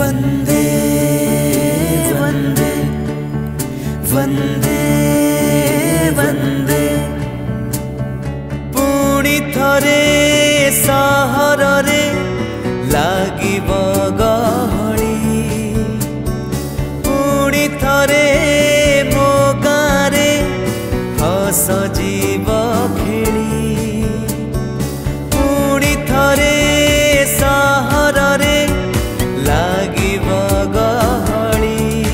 वंदे वंदे वंदे वंदे पुणी थरे सहर रे लागिब गहली पुणी थरे मो गारे हस जीव खेली पुणी थरे सहर रे लागिब गहली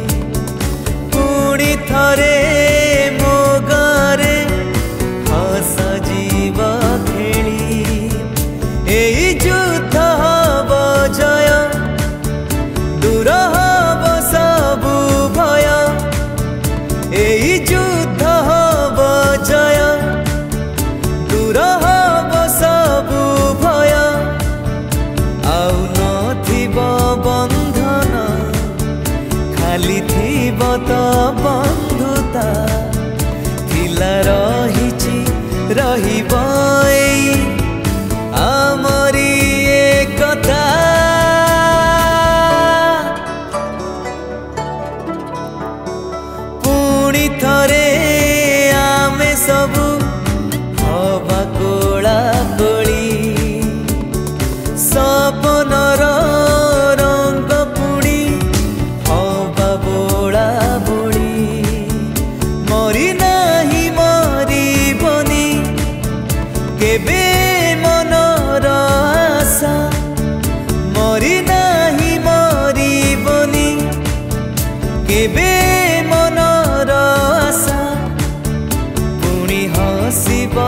पुणी थरे मो गारे हस जीव खेली एई युद्ध हब जय दूर हब सबु भय एई युद्ध हब जय दूर हब सबु भय आउ नथिब बंधन खाली थिब तो बंधुता थिला रहिछि रहिब एई आमरी एकता पुणी थरे आमे सबु हवा कोला कोली सपनर रंग पुणी हवा बोला बोली मरी नाही मरिबनी केबे मनर आशा मरी नाही मरिबनी केबे मनर आशा पुणी हसिब